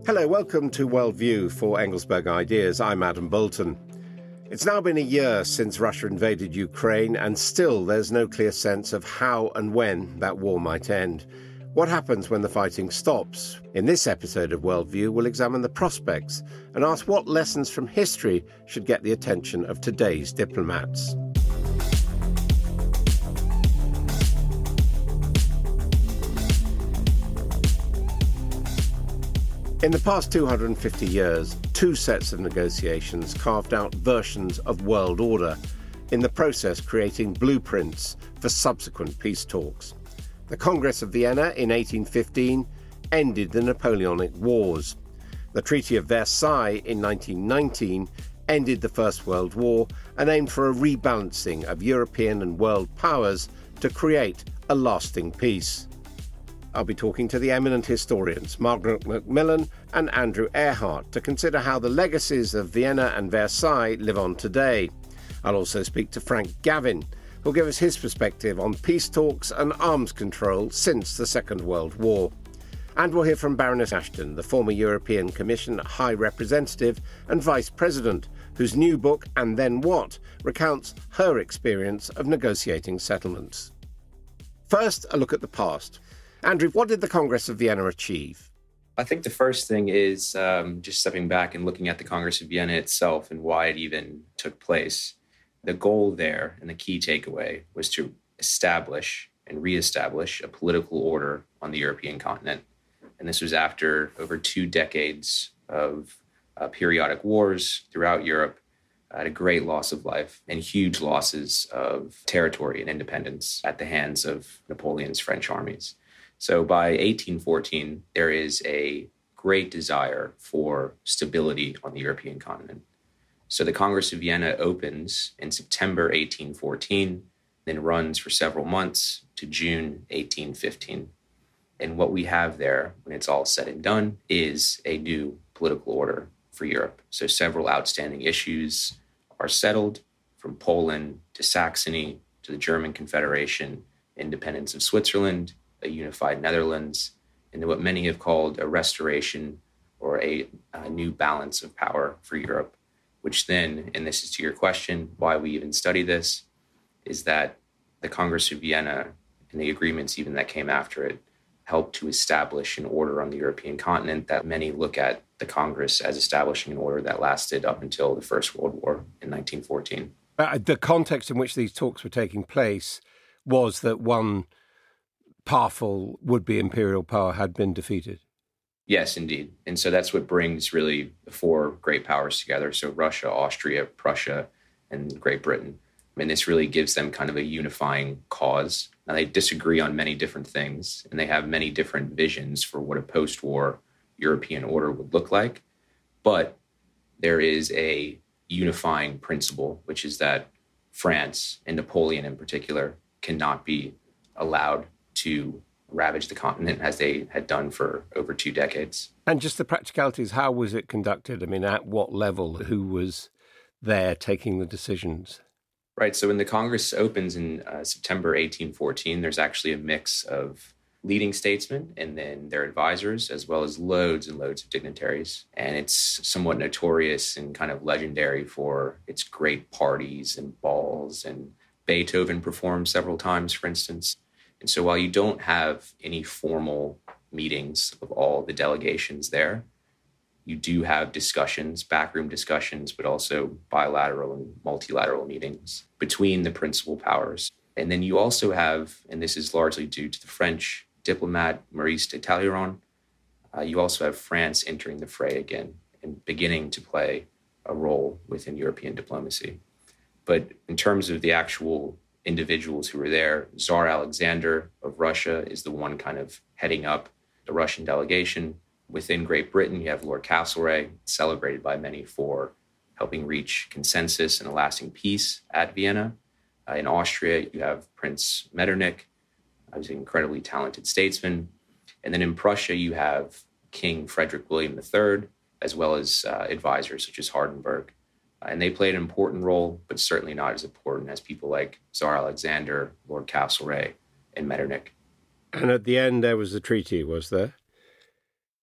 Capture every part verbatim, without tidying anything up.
Hello, welcome to Worldview for Engelsberg Ideas. I'm Adam Bolton. It's now been a year since Russia invaded Ukraine, and still there's no clear sense of how and when that war might end. What happens when the fighting stops? In this episode of Worldview, we'll examine the prospects and ask what lessons from history should get the attention of today's diplomats. In the past two hundred fifty years, two sets of negotiations carved out versions of world order, in the process creating blueprints for subsequent peace talks. The Congress of Vienna in eighteen fifteen ended the Napoleonic Wars. The Treaty of Versailles in nineteen nineteen ended the First World War and aimed for a rebalancing of European and world powers to create a lasting peace. I'll be talking to the eminent historians Margaret Macmillan and Andrew Earhart to consider how the legacies of Vienna and Versailles live on today. I'll also speak to Frank Gavin, who'll give us his perspective on peace talks and arms control since the Second World War. And we'll hear from Baroness Ashton, the former European Commission High Representative and Vice President, whose new book, And Then What?, recounts her experience of negotiating settlements. First, a look at the past. Andrew, what did the Congress of Vienna achieve? I think the first thing is um, just stepping back and looking at the Congress of Vienna itself and why it even took place. The goal there and the key takeaway was to establish and reestablish a political order on the European continent. And this was after over two decades of uh, periodic wars throughout Europe, at a great loss of life and huge losses of territory and independence at the hands of Napoleon's French armies. So by eighteen fourteen, there is a great desire for stability on the European continent. So the Congress of Vienna opens in September eighteen fourteen, then runs for several months to June eighteen fifteen. And what we have there, when it's all said and done, is a new political order for Europe. So several outstanding issues are settled, from Poland to Saxony to the German Confederation, independence of Switzerland, a unified Netherlands, and what many have called a restoration or a, a new balance of power for Europe, which then, and this is to your question, why we even study this, is that the Congress of Vienna and the agreements even that came after it helped to establish an order on the European continent that many look at the Congress as establishing an order that lasted up until the First World War in nineteen fourteen. Uh, the context in which these talks were taking place was that one powerful would-be imperial power had been defeated. Yes, indeed. And so that's what brings really the four great powers together. So Russia, Austria, Prussia, and Great Britain. I mean, this really gives them kind of a unifying cause. Now, they disagree on many different things, and they have many different visions for what a post-war European order would look like. But there is a unifying principle, which is that France, and Napoleon in particular, cannot be allowed to ravage the continent as they had done for over two decades. And just the practicalities, how was it conducted? I mean, at what level? Who was there taking the decisions? Right. So when the Congress opens in uh, September eighteen fourteen, there's actually a mix of leading statesmen and then their advisors, as well as loads and loads of dignitaries. And it's somewhat notorious and kind of legendary for its great parties and balls. And Beethoven performed several times, for instance. And so while you don't have any formal meetings of all the delegations there, you do have discussions, backroom discussions, but also bilateral and multilateral meetings between the principal powers. And then you also have, and this is largely due to the French diplomat Maurice de Talleyrand, uh, you also have France entering the fray again and beginning to play a role within European diplomacy. But in terms of the actual individuals who were there, Tsar Alexander of Russia is the one kind of heading up the Russian delegation. Within Great Britain, you have Lord Castlereagh, celebrated by many for helping reach consensus and a lasting peace at Vienna. Uh, in Austria, you have Prince Metternich, who's an incredibly talented statesman. And then in Prussia, you have King Frederick William the Third, as well as uh, advisors such as Hardenberg. Uh, and they played an important role, but certainly not as important as people like Tsar Alexander, Lord Castlereagh, and Metternich. And at the end, there was the treaty, was there?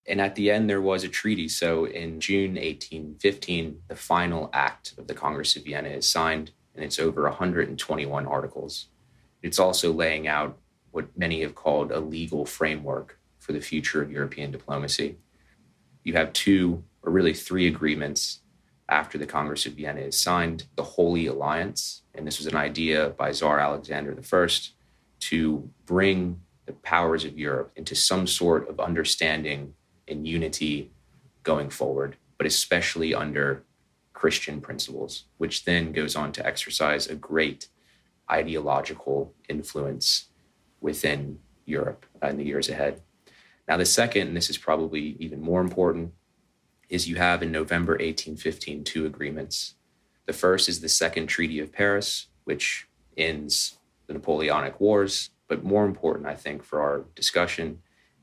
And at the end, there was a treaty. So in June eighteen fifteen, the final act of the Congress of Vienna is signed, and it's over one hundred twenty-one articles. It's also laying out what many have called a legal framework for the future of European diplomacy. You have two, or really three agreements after the Congress of Vienna is signed. The Holy Alliance, and this was an idea by Tsar Alexander the First to bring the powers of Europe into some sort of understanding and unity going forward, but especially under Christian principles, which then goes on to exercise a great ideological influence within Europe in the years ahead. Now, the second, and this is probably even more important, is you have in November eighteen fifteen two agreements. The first is the Second Treaty of Paris, which ends the Napoleonic Wars. But more important, I think, for our discussion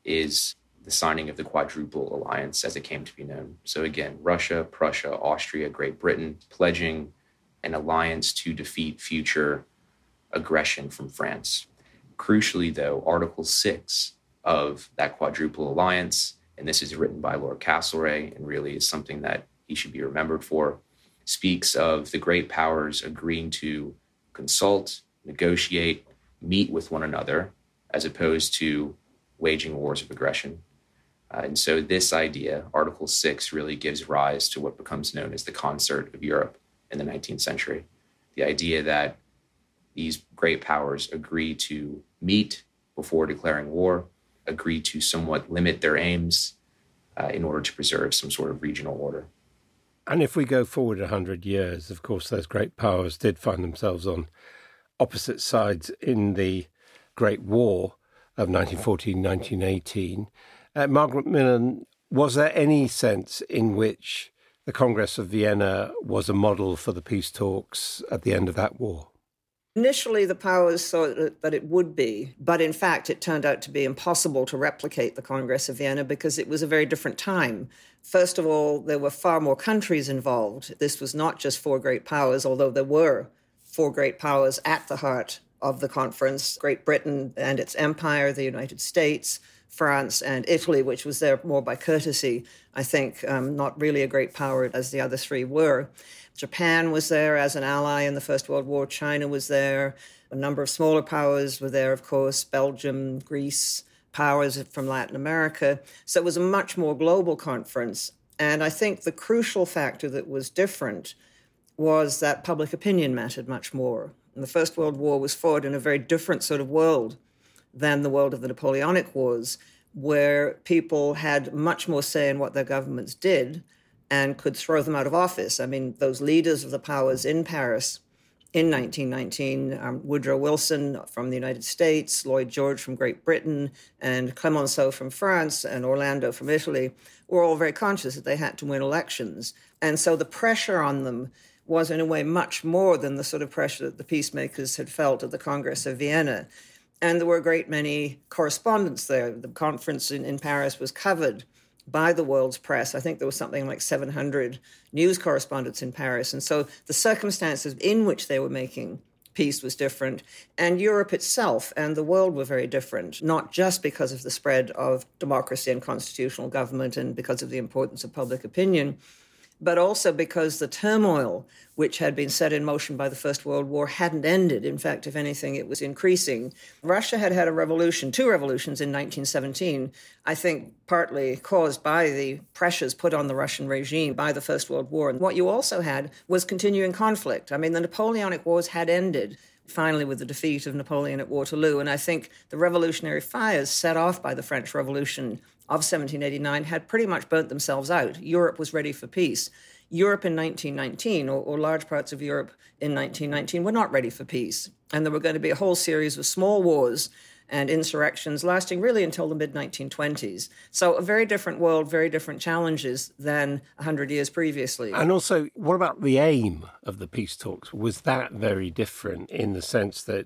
is the signing of the Quadruple Alliance as it came to be known. So again, Russia, Prussia, Austria, Great Britain, pledging an alliance to defeat future aggression from France. Crucially, though, Article six of that Quadruple Alliance, and this is written by Lord Castlereagh and really is something that he should be remembered for, speaks of the great powers agreeing to consult, negotiate, meet with one another, as opposed to waging wars of aggression. Uh, and so this idea, Article six, really gives rise to what becomes known as the Concert of Europe in the nineteenth century. The idea that these great powers agree to meet before declaring war, agree to somewhat limit their aims uh, in order to preserve some sort of regional order. And if we go forward one hundred years, of course, those great powers did find themselves on opposite sides in the Great War of nineteen fourteen, nineteen eighteen. Uh, Margaret Millen, was there any sense in which the Congress of Vienna was a model for the peace talks at the end of that war? Initially, the powers thought that it would be, but in fact, it turned out to be impossible to replicate the Congress of Vienna because it was a very different time. First of all, there were far more countries involved. This was not just four great powers, although there were four great powers at the heart of the conference: Great Britain and its empire, the United States, France and Italy, which was there more by courtesy, I think, um, not really a great power as the other three were. Japan was there as an ally in the First World War. China was there. A number of smaller powers were there, of course, Belgium, Greece, powers from Latin America. So it was a much more global conference. And I think the crucial factor that was different was that public opinion mattered much more. And the First World War was fought in a very different sort of world than the world of the Napoleonic Wars, where people had much more say in what their governments did and could throw them out of office. I mean, those leaders of the powers in Paris in nineteen nineteen, um, Woodrow Wilson from the United States, Lloyd George from Great Britain, and Clemenceau from France, and Orlando from Italy, were all very conscious that they had to win elections. And so the pressure on them was in a way much more than the sort of pressure that the peacemakers had felt at the Congress of Vienna. And there were a great many correspondents there. The conference in, in Paris was covered by the world's press. I think there was something like seven hundred news correspondents in Paris. And so the circumstances in which they were making peace was different. And Europe itself and the world were very different, not just because of the spread of democracy and constitutional government and because of the importance of public opinion, but also because the turmoil which had been set in motion by the First World War hadn't ended. In fact, if anything, it was increasing. Russia had had a revolution, two revolutions in nineteen seventeen, I think partly caused by the pressures put on the Russian regime by the First World War. And what you also had was continuing conflict. I mean, the Napoleonic Wars had ended, finally with the defeat of Napoleon at Waterloo. And I think the revolutionary fires set off by the French Revolution of seventeen eighty-nine had pretty much burnt themselves out. Europe was ready for peace. Europe in nineteen nineteen, or, or large parts of Europe in nineteen nineteen, were not ready for peace. And there were going to be a whole series of small wars and insurrections lasting really until the mid nineteen twenties. So a very different world, very different challenges than one hundred years previously. And also, what about the aim of the peace talks? Was that very different in the sense that,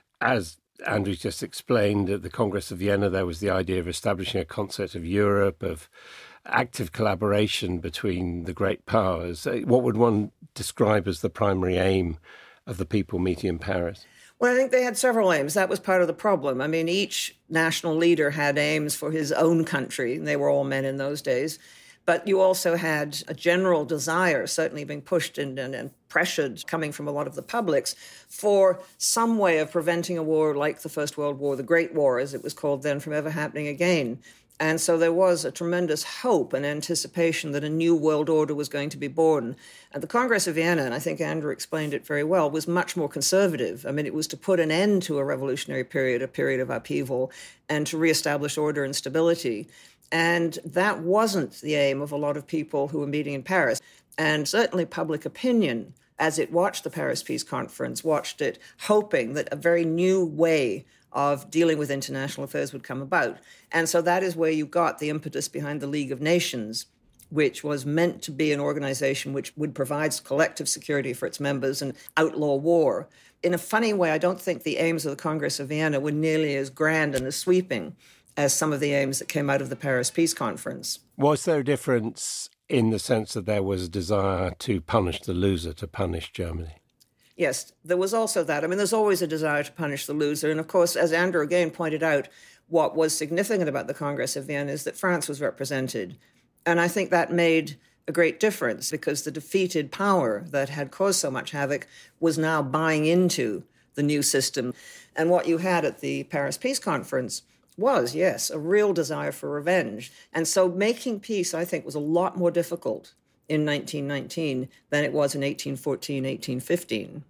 as Andrew's just explained, at the Congress of Vienna, there was the idea of establishing a concert of Europe, of active collaboration between the great powers. What would one describe as the primary aim of the people meeting in Paris? Well, I think they had several aims. That was part of the problem. I mean, each national leader had aims for his own country, and they were all men in those days. But you also had a general desire, certainly being pushed and, and, and pressured, coming from a lot of the publics, for some way of preventing a war like the First World War, the Great War, as it was called then, from ever happening again. And so there was a tremendous hope and anticipation that a new world order was going to be born. And the Congress of Vienna, and I think Andrew explained it very well, was much more conservative. I mean, it was to put an end to a revolutionary period, a period of upheaval, and to reestablish order and stability. And that wasn't the aim of a lot of people who were meeting in Paris. And certainly public opinion, as it watched the Paris Peace Conference, watched it hoping that a very new way of dealing with international affairs would come about. And so that is where you got the impetus behind the League of Nations, which was meant to be an organization which would provide collective security for its members and outlaw war. In a funny way, I don't think the aims of the Congress of Vienna were nearly as grand and as sweeping as some of the aims that came out of the Paris Peace Conference. Was there a difference in the sense that there was a desire to punish the loser, to punish Germany? Yes, there was also that. I mean, there's always a desire to punish the loser. And of course, as Andrew again pointed out, what was significant about the Congress of Vienna is that France was represented. And I think that made a great difference because the defeated power that had caused so much havoc was now buying into the new system. And what you had at the Paris Peace Conference was, yes, a real desire for revenge. And so making peace, I think, was a lot more difficult in nineteen nineteen than it was in eighteen fourteen, eighteen fifteen.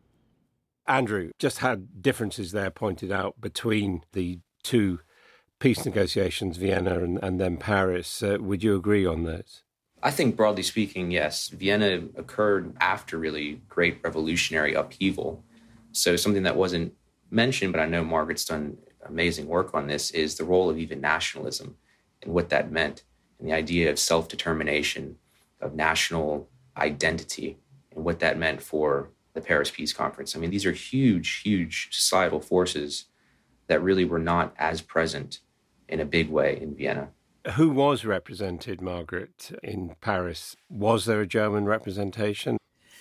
Andrew, just had differences there pointed out between the two peace negotiations, Vienna and, and then Paris. Uh, would you agree on those? I think broadly speaking, yes. Vienna occurred after really great revolutionary upheaval. So something that wasn't mentioned, but I know Margaret's done amazing work on this, is the role of even nationalism and what that meant, and the idea of self-determination, of national identity, and what that meant for the Paris Peace Conference. I mean, these are huge, huge societal forces that really were not as present in a big way in Vienna. Who was represented, Margaret, in Paris? Was there a German representation?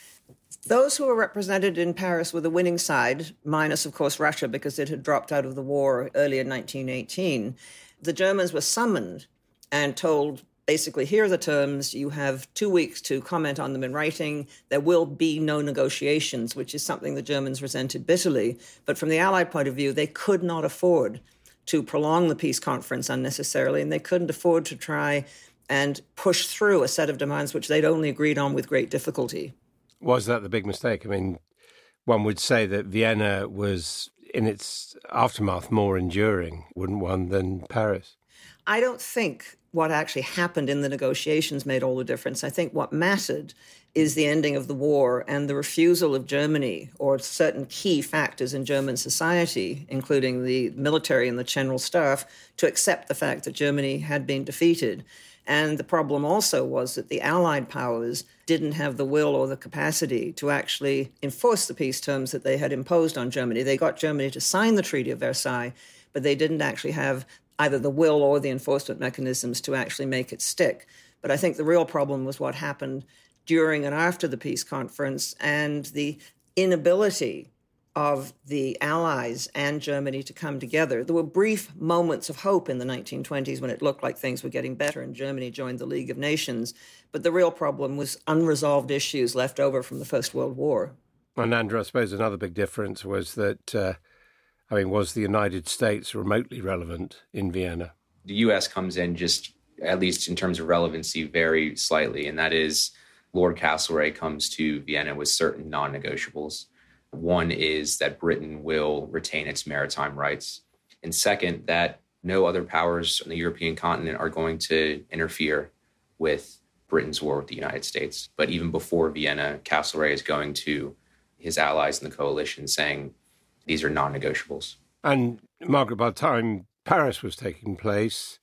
Those who were represented in Paris were the winning side, minus, of course, Russia, because it had dropped out of the war early in nineteen eighteen. The Germans were summoned and told, basically, here are the terms. You have two weeks to comment on them in writing. There will be no negotiations, which is something the Germans resented bitterly. But from the Allied point of view, they could not afford to prolong the peace conference unnecessarily, and they couldn't afford to try and push through a set of demands which they'd only agreed on with great difficulty. Was that the big mistake? I mean, one would say that Vienna was, in its aftermath, more enduring, wouldn't one, than Paris? I don't think what actually happened in the negotiations made all the difference. I think what mattered is the ending of the war and the refusal of Germany, or certain key factors in German society, including the military and the general staff, to accept the fact that Germany had been defeated. And the problem also was that the Allied powers didn't have the will or the capacity to actually enforce the peace terms that they had imposed on Germany. They got Germany to sign the Treaty of Versailles, but they didn't actually have either the will or the enforcement mechanisms to actually make it stick. But I think the real problem was what happened during and after the peace conference and the inability of the Allies and Germany to come together. There were brief moments of hope in the nineteen twenties when it looked like things were getting better and Germany joined the League of Nations. But the real problem was unresolved issues left over from the First World War. And Andrew, I suppose another big difference was that, uh, I mean, was the United States remotely relevant in Vienna? The U S comes in just, at least in terms of relevancy, very slightly, and that is Lord Castlereagh comes to Vienna with certain non-negotiables. One is that Britain will retain its maritime rights. And second, that no other powers on the European continent are going to interfere with Britain's war with the United States. But even before Vienna, Castlereagh is going to his allies in the coalition saying these are non-negotiables. And Margaret, by the time Paris was taking place,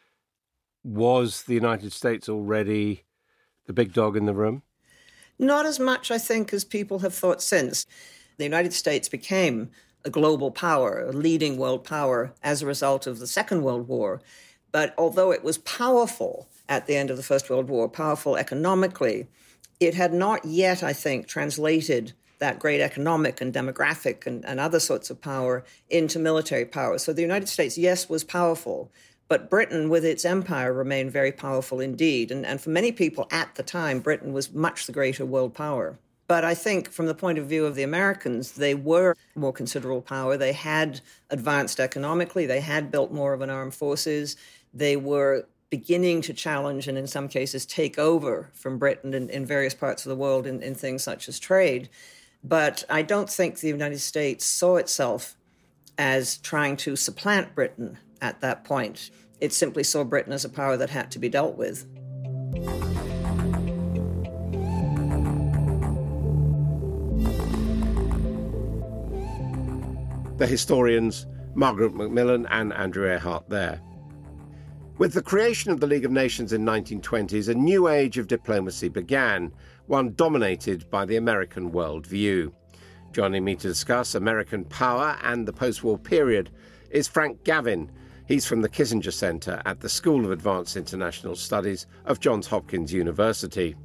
was the United States already the big dog in the room? Not as much, I think, as people have thought since. The United States became a global power, a leading world power, as a result of the Second World War. But although it was powerful at the end of the First World War, powerful economically, it had not yet, I think, translated that great economic and demographic and, and other sorts of power into military power. So the United States, yes, was powerful, but Britain, with its empire, remained very powerful indeed. And, and for many people at the time, Britain was much the greater world power. But I think from the point of view of the Americans, they were more considerable power. They had advanced economically. They had built more of an armed forces. They were beginning to challenge and in some cases take over from Britain in, in various parts of the world in, in things such as trade. But I don't think the United States saw itself as trying to supplant Britain at that point. It simply saw Britain as a power that had to be dealt with. The historians Margaret Macmillan and Andrew Earhart there. With the creation of the League of Nations in the nineteen twenties, a new age of diplomacy began, one dominated by the American worldview. Joining me to discuss American power and the post-war period is Frank Gavin. He's from the Kissinger Center at the School of Advanced International Studies of Johns Hopkins University.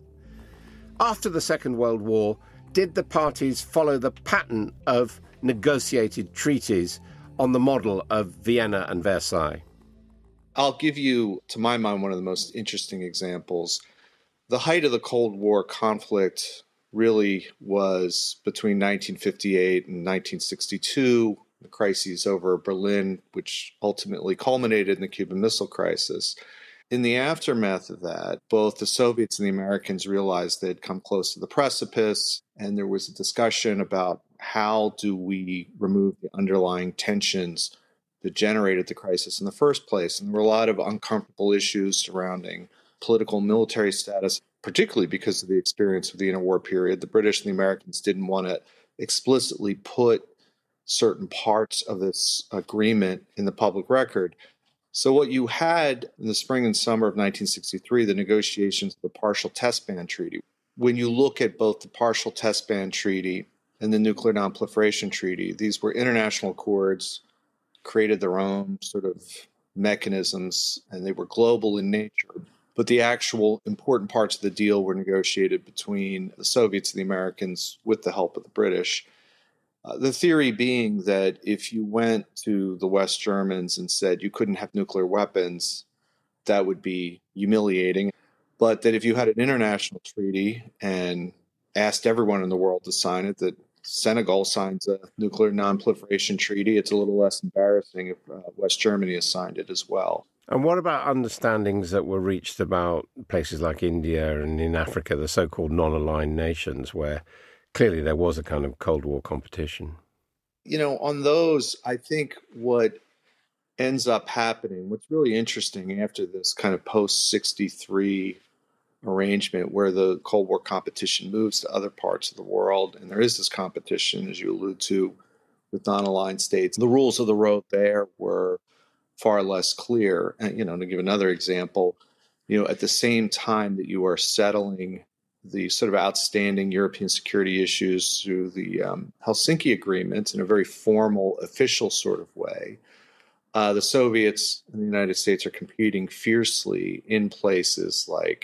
After the Second World War, did the parties follow the pattern of negotiated treaties on the model of Vienna and Versailles? I'll give you, to my mind, one of the most interesting examples. The height of the Cold War conflict really was between nineteen fifty-eight and nineteen sixty-two, the crises over Berlin, which ultimately culminated in the Cuban Missile Crisis. In the aftermath of that, both the Soviets and the Americans realized they'd come close to the precipice, and there was a discussion about how do we remove the underlying tensions that generated the crisis in the first place. And there were a lot of uncomfortable issues surrounding political and military status, particularly because of the experience of the interwar period. The British and the Americans didn't want to explicitly put certain parts of this agreement in the public record. So what you had in the spring and summer of nineteen sixty-three, the negotiations of the Partial Test Ban Treaty. When you look at both the Partial Test Ban Treaty and the Nuclear Non-Proliferation Treaty, these were international accords, created their own sort of mechanisms, and they were global in nature. But the actual important parts of the deal were negotiated between the Soviets and the Americans with the help of the British. Uh, the theory being that if you went to the West Germans and said you couldn't have nuclear weapons, that would be humiliating. But that if you had an international treaty and asked everyone in the world to sign it, that Senegal signs a nuclear non-proliferation treaty, it's a little less embarrassing if uh, West Germany has signed it as well. And what about understandings that were reached about places like India and in Africa, the so-called non-aligned nations, where clearly there was a kind of Cold War competition? You know, on those, I think what ends up happening, what's really interesting after this kind of post sixty-three arrangement where the Cold War competition moves to other parts of the world, and there is this competition, as you allude to, with non-aligned states. The rules of the road there were far less clear. And, you know, to give another example, you know, at the same time that you are settling the sort of outstanding European security issues through the um, Helsinki Agreement in a very formal, official sort of way, uh, the Soviets and the United States are competing fiercely in places like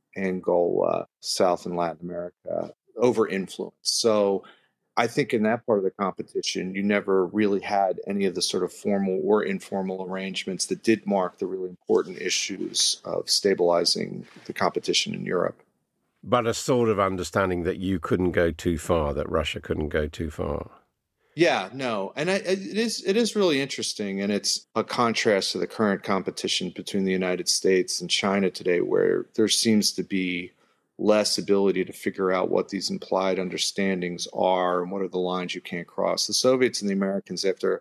Angola, South and Latin America, over influence. So I think in that part of the competition, you never really had any of the sort of formal or informal arrangements that did mark the really important issues of stabilizing the competition in Europe. But a sort of understanding that you couldn't go too far, that Russia couldn't go too far. Yeah, no. And I, it is it is really interesting, and it's a contrast to the current competition between the United States and China today, where there seems to be less ability to figure out what these implied understandings are and what are the lines you can't cross. The Soviets and the Americans, after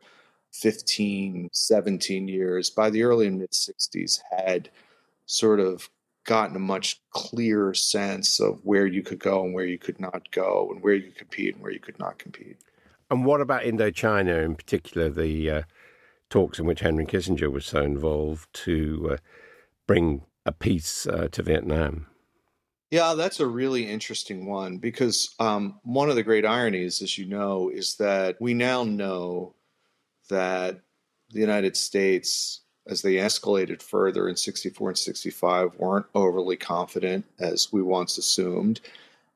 fifteen, seventeen years, by the early and mid-sixties, had sort of gotten a much clearer sense of where you could go and where you could not go, and where you could compete and where you could not compete. And what about Indochina, in particular, the uh, talks in which Henry Kissinger was so involved to uh, bring a peace uh, to Vietnam? Yeah, that's a really interesting one, because um, one of the great ironies, as you know, is that we now know that the United States, as they escalated further in sixty-four and sixty-five, weren't overly confident, as we once assumed.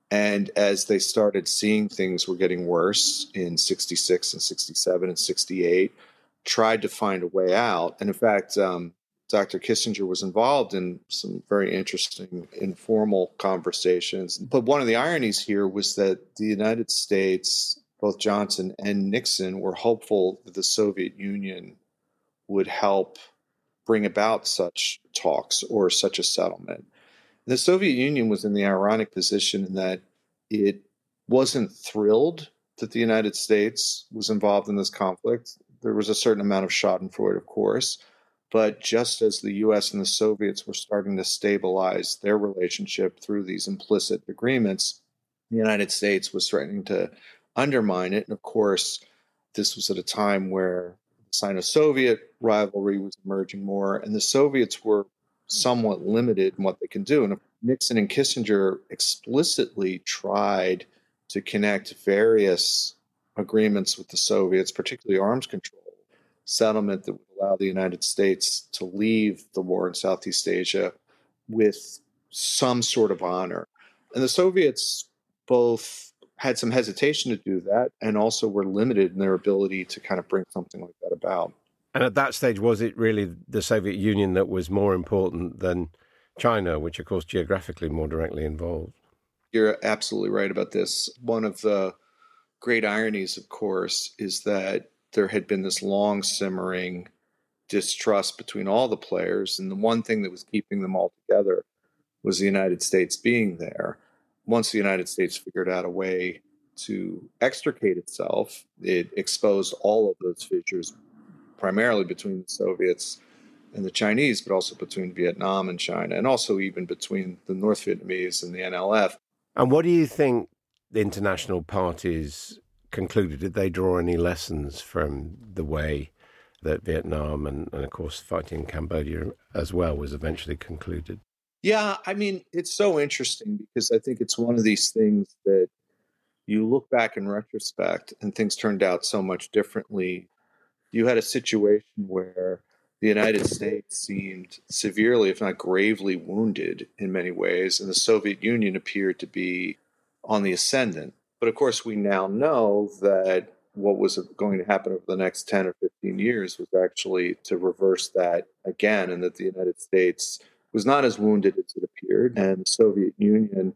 And as they started seeing things were getting worse in sixty-six and sixty-seven and sixty-eight, tried to find a way out. And in fact, um, Doctor Kissinger was involved in some very interesting informal conversations. But one of the ironies here was that the United States, both Johnson and Nixon, were hopeful that the Soviet Union would help bring about such talks or such a settlement. The Soviet Union was in the ironic position in that it wasn't thrilled that the United States was involved in this conflict. There was a certain amount of schadenfreude, of course, but just as the U S and the Soviets were starting to stabilize their relationship through these implicit agreements, the United States was threatening to undermine it. And of course, this was at a time where the Sino-Soviet rivalry was emerging more, and the Soviets were somewhat limited in what they can do. And Nixon and Kissinger explicitly tried to connect various agreements with the Soviets, particularly arms control, settlement that would allow the United States to leave the war in Southeast Asia with some sort of honor. And the Soviets both had some hesitation to do that and also were limited in their ability to kind of bring something like that about. And at that stage, was it really the Soviet Union that was more important than China, which, of course, geographically more directly involved? You're absolutely right about this. One of the great ironies, of course, is that there had been this long simmering distrust between all the players. And the one thing that was keeping them all together was the United States being there. Once the United States figured out a way to extricate itself, it exposed all of those fissures, primarily between the Soviets and the Chinese, but also between Vietnam and China, and also even between the North Vietnamese and the N L F. And what do you think the international parties concluded? Did they draw any lessons from the way that Vietnam and, and of course, fighting in Cambodia as well was eventually concluded? Yeah, I mean, it's so interesting because I think it's one of these things that you look back in retrospect and things turned out so much differently. You had a situation where the United States seemed severely, if not gravely, wounded in many ways, and the Soviet Union appeared to be on the ascendant. But of course, we now know that what was going to happen over the next ten or fifteen years was actually to reverse that again, and that the United States was not as wounded as it appeared, and the Soviet Union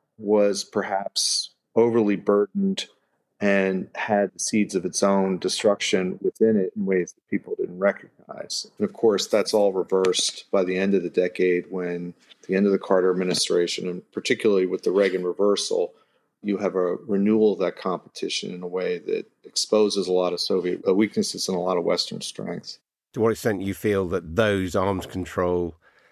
was perhaps overly burdened and had the seeds of its own destruction within it in ways that people didn't recognize. And of course, that's all reversed by the end of the decade, when the end of the Carter administration, and particularly with the Reagan reversal, you have a renewal of that competition in a way that exposes a lot of Soviet weaknesses and a lot of Western strengths. To what extent you feel that those arms control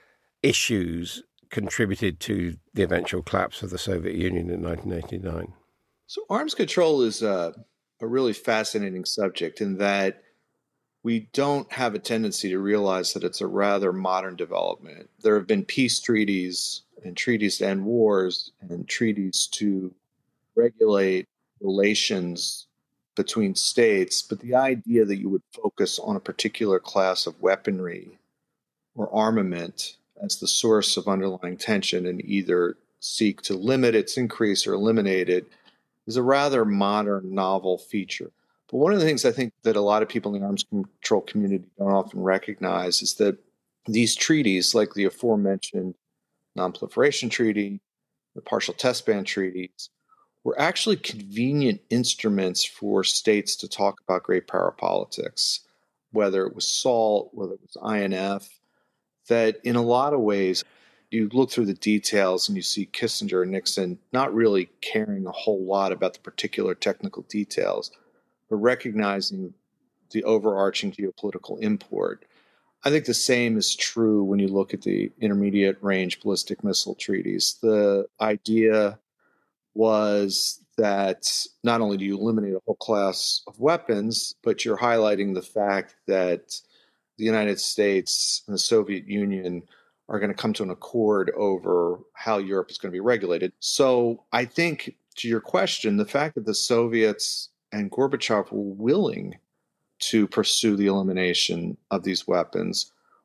issues contributed to the eventual collapse of the Soviet Union in nineteen eighty-nine? So arms control is a, a really fascinating subject in that we don't have a tendency to realize that it's a rather modern development. There have been peace treaties and treaties to end wars and treaties to regulate relations between states, but the idea that you would focus on a particular class of weaponry or armament as the source of underlying tension and either seek to limit its increase or eliminate it is a rather modern, novel feature. But one of the things I think that a lot of people in the arms control community don't often recognize is that these treaties, like the aforementioned Non-Proliferation Treaty, the Partial Test Ban treaties, were actually convenient instruments for states to talk about great power politics, whether it was SALT, whether it was I N F, that in a lot of ways, you look through the details and you see Kissinger and Nixon not really caring a whole lot about the particular technical details, but recognizing the overarching geopolitical import. I think the same is true when you look at the intermediate range ballistic missile treaties. The idea was that not only do you eliminate a whole class of weapons, but you're highlighting the fact that the United States and the Soviet Union are going to come to an accord over how Europe is going to be regulated. So I think, to your question, the fact that the Soviets and Gorbachev were willing to pursue the elimination of these weapons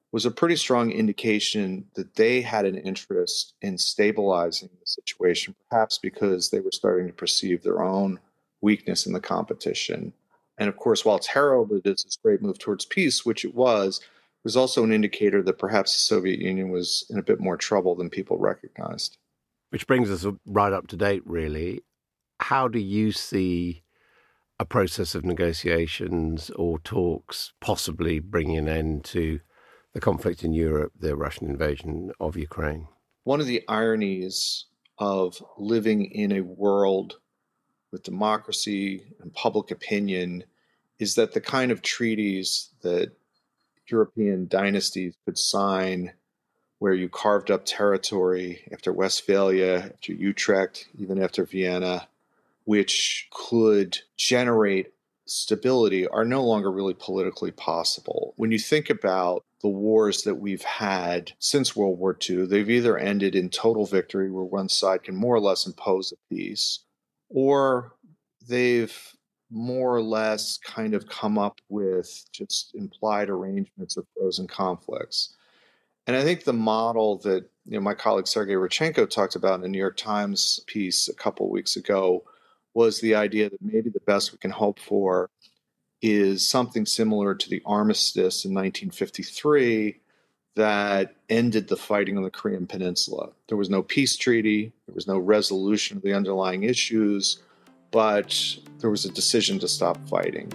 was a pretty strong indication that they had an interest in stabilizing the situation, perhaps because they were starting to perceive their own weakness in the competition. And of course, while it's heralded as this great move towards peace, which it was, it was also an indicator that perhaps the Soviet Union was in a bit more trouble than people recognized. Which brings us right up to date, really. How do you see a process of negotiations or talks possibly bringing an end to the conflict in Europe, the Russian invasion of Ukraine? One of the ironies of living in a world with democracy and public opinion is that the kind of treaties that European dynasties could sign, where you carved up territory after Westphalia, after Utrecht, even after Vienna, which could generate stability, are no longer really politically possible. When you think about the wars that we've had since World War Two, they've either ended in total victory, where one side can more or less impose a peace, or they've more or less kind of come up with just implied arrangements or frozen conflicts. And I think the model that you know my colleague Sergei Rodchenko talked about in the New York Times piece a couple of weeks ago was the idea that maybe the best we can hope for is something similar to the armistice in nineteen fifty-three that ended the fighting on the Korean Peninsula. There was no peace treaty, there was no resolution of the underlying issues, but there was a decision to stop fighting.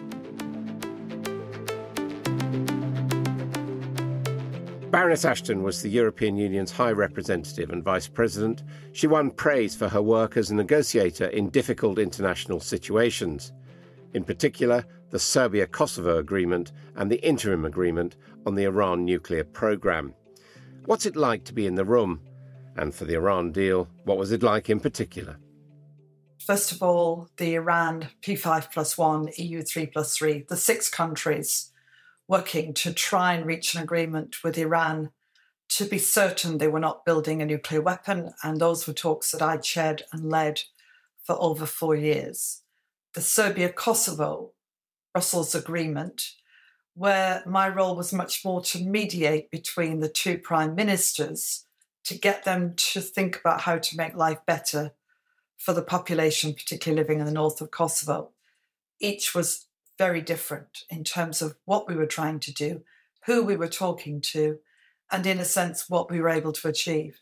Baroness Ashton was the European Union's High Representative and Vice President. She won praise for her work as a negotiator in difficult international situations. In particular, the Serbia-Kosovo Agreement and the interim agreement on the Iran nuclear program. What's it like to be in the room? And for the Iran deal, what was it like in particular? First of all, the Iran P five plus one, E U three plus three, the six countries working to try and reach an agreement with Iran to be certain they were not building a nuclear weapon. And those were talks that I chaired and led for over four years. The Serbia-Kosovo Brussels agreement, where my role was much more to mediate between the two prime ministers to get them to think about how to make life better for the population, particularly living in the north of Kosovo. Each was very different in terms of what we were trying to do, who we were talking to, and in a sense, what we were able to achieve.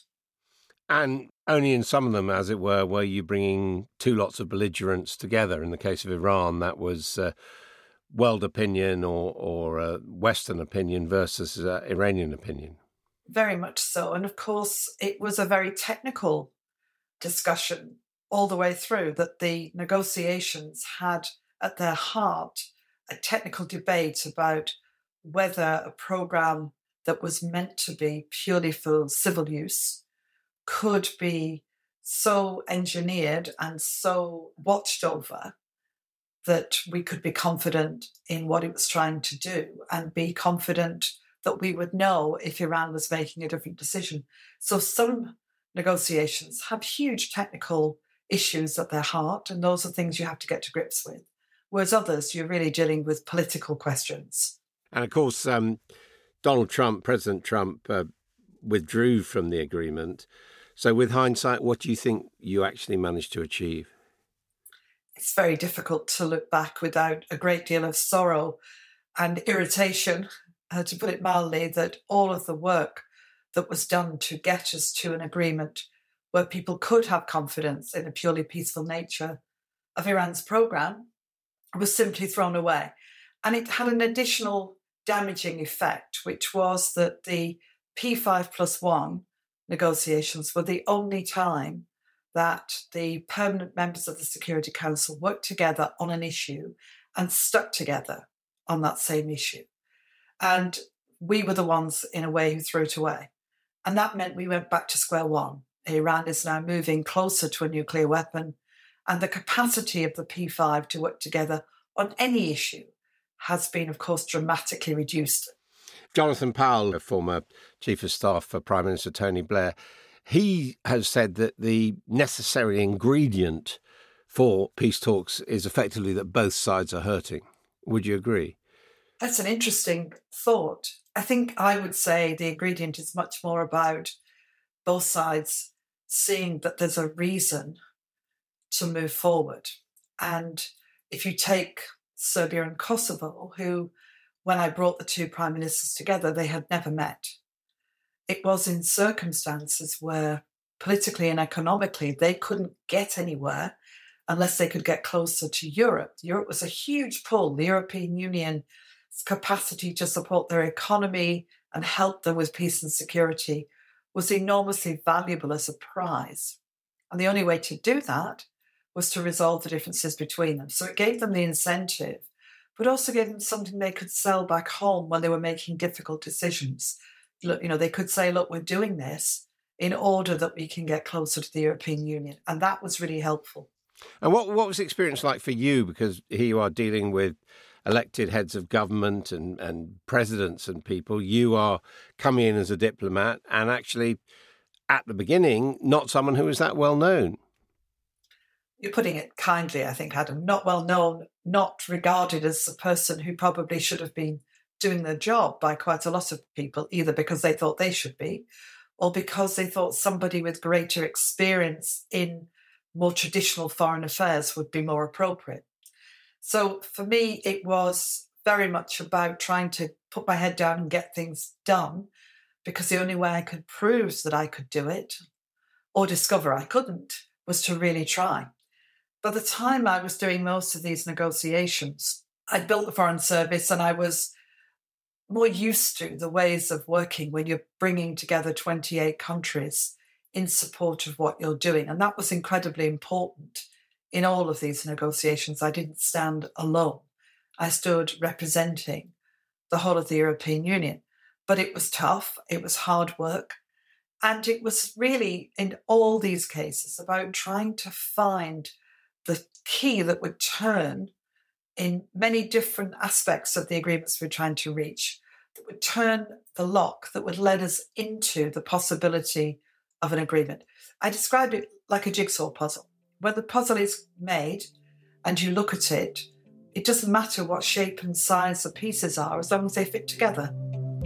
And only in some of them, as it were, were you bringing two lots of belligerents together. In the case of Iran, that was uh, world opinion or, or uh, Western opinion versus uh, Iranian opinion. Very much so. And of course, it was a very technical discussion all the way through, that the negotiations had at their heart a technical debate about whether a program that was meant to be purely for civil use could be so engineered and so watched over that we could be confident in what it was trying to do and be confident that we would know if Iran was making a different decision. So some negotiations have huge technical issues at their heart, and those are things you have to get to grips with. Whereas others, you're really dealing with political questions. And of course, um, Donald Trump, President Trump, uh, withdrew from the agreement. So with hindsight, what do you think you actually managed to achieve? It's very difficult to look back without a great deal of sorrow and irritation, uh, to put it mildly, that all of the work that was done to get us to an agreement where people could have confidence in a purely peaceful nature of Iran's program was simply thrown away. And it had an additional damaging effect, which was that the P five plus one negotiations were the only time that the permanent members of the Security Council worked together on an issue and stuck together on that same issue. And we were the ones, in a way, who threw it away. And that meant we went back to square one. Iran is now moving closer to a nuclear weapon, and the capacity of the P five to work together on any issue has been, of course, dramatically reduced. Jonathan Powell, a former Chief of Staff for Prime Minister Tony Blair, he has said that the necessary ingredient for peace talks is effectively that both sides are hurting. Would you agree? That's an interesting thought. I think I would say the ingredient is much more about both sides seeing that there's a reason to move forward. And if you take Serbia and Kosovo, who, when I brought the two prime ministers together, they had never met. It was in circumstances where politically and economically they couldn't get anywhere unless they could get closer to Europe. Europe was a huge pull. The European Union's capacity to support their economy and help them with peace and security was enormously valuable as a prize. And the only way to do that was to resolve the differences between them. So it gave them the incentive, but also gave them something they could sell back home when they were making difficult decisions. Look, you know, they could say, look, we're doing this in order that we can get closer to the European Union. And that was really helpful. And what, what was the experience like for you? Because here you are dealing with elected heads of government and, and presidents and people. You are coming in as a diplomat and actually, at the beginning, not someone who was that well known. You're putting it kindly, I think, Adam. Not well known, not regarded as a person who probably should have been doing their job by quite a lot of people, either because they thought they should be or because they thought somebody with greater experience in more traditional foreign affairs would be more appropriate. So for me, it was very much about trying to put my head down and get things done, because the only way I could prove that I could do it or discover I couldn't was to really try. By the time I was doing most of these negotiations, I'd built the Foreign Service and I was more used to the ways of working when you're bringing together twenty-eight countries in support of what you're doing. And that was incredibly important in all of these negotiations. I didn't stand alone. I stood representing the whole of the European Union. But it was tough, it was hard work, and it was really, in all these cases, about trying to find the key that would turn in many different aspects of the agreements we're trying to reach, that would turn the lock that would lead us into the possibility of an agreement. I described it like a jigsaw puzzle. When the puzzle is made and you look at it, it doesn't matter what shape and size the pieces are as long as they fit together.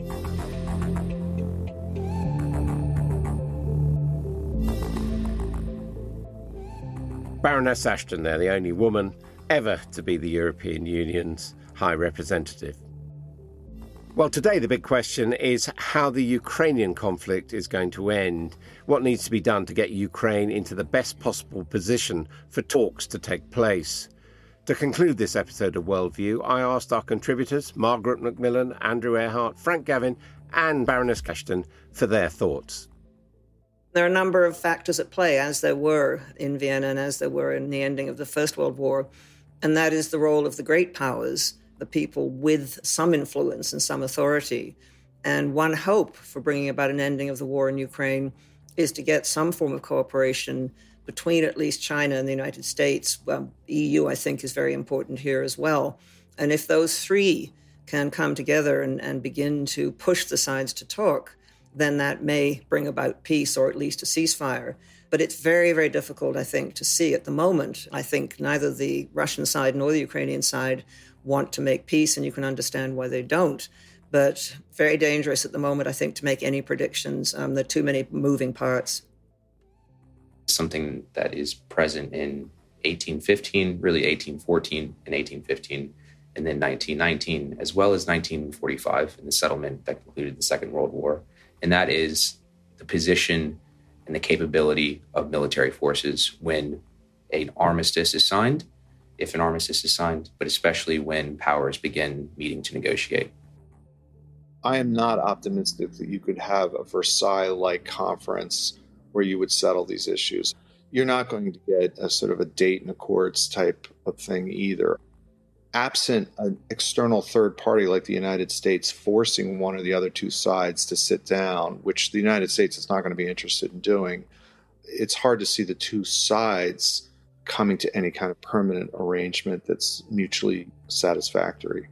Baroness Ashton there, the only woman ever to be the European Union's High Representative. Well, today the big question is how the Ukrainian conflict is going to end. What needs to be done to get Ukraine into the best possible position for talks to take place? To conclude this episode of Worldview, I asked our contributors, Margaret Macmillan, Andrew Earhart, Frank Gavin and Baroness Ashton for their thoughts. There are a number of factors at play, as there were in Vienna and as there were in the ending of the First World War, and that is the role of the great powers, the people with some influence and some authority. And one hope for bringing about an ending of the war in Ukraine is to get some form of cooperation between at least China and the United States. Well, E U, I think, is very important here as well. And if those three can come together and, and begin to push the sides to talk, then that may bring about peace or at least a ceasefire. But it's very, very difficult, I think, to see at the moment. I think neither the Russian side nor the Ukrainian side want to make peace, and you can understand why they don't. But very dangerous at the moment, I think, to make any predictions. Um, there are too many moving parts. Something that is present in eighteen fifteen, really eighteen fourteen and eighteen fifteen, and then nineteen nineteen, as well as nineteen forty-five in the settlement that concluded the Second World War. And that is the position and the capability of military forces when an armistice is signed, if an armistice is signed, but especially when powers begin meeting to negotiate. I am not optimistic that you could have a Versailles-like conference where you would settle these issues. You're not going to get a sort of a Dayton Accords type of thing either. Absent an external third party like the United States forcing one or the other two sides to sit down, which the United States is not going to be interested in doing, it's hard to see the two sides coming to any kind of permanent arrangement that's mutually satisfactory.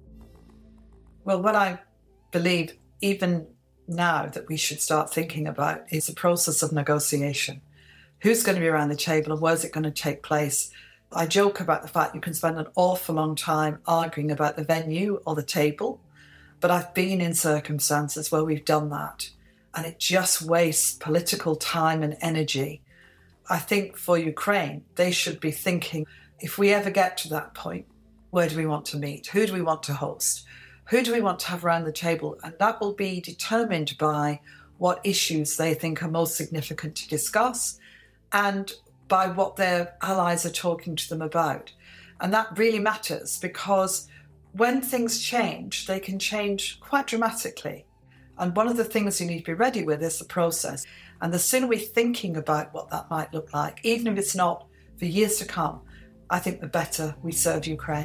Well, what I believe even now that we should start thinking about is the process of negotiation. Who's going to be around the table and where's it going to take place? I joke about the fact you can spend an awful long time arguing about the venue or the table, but I've been in circumstances where we've done that, and it just wastes political time and energy. I think for Ukraine, they should be thinking, if we ever get to that point, where do we want to meet? Who do we want to host? Who do we want to have around the table? And that will be determined by what issues they think are most significant to discuss and by what their allies are talking to them about. And that really matters, because when things change, they can change quite dramatically. And one of the things you need to be ready with is the process. And the sooner we're thinking about what that might look like, even if it's not for years to come, I think the better we serve Ukraine.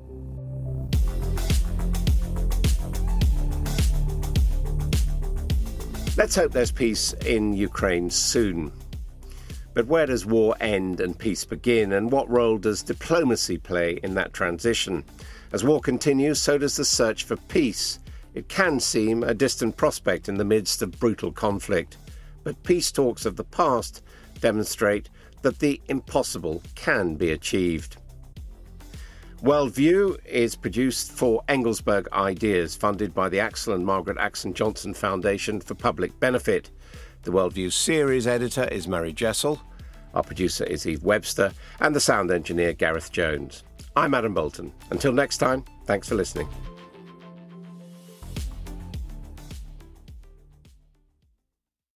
Let's hope there's peace in Ukraine soon. But where does war end and peace begin? And what role does diplomacy play in that transition? As war continues, so does the search for peace. It can seem a distant prospect in the midst of brutal conflict. But peace talks of the past demonstrate that the impossible can be achieved. Worldview is produced for Engelsberg Ideas, funded by the Axel and Margaret Axon Johnson Foundation for Public Benefit. The Worldview series editor is Murray Jessel. Our producer is Eve Webster, and the sound engineer Gareth Jones. I'm Adam Bolton. Until next time, thanks for listening.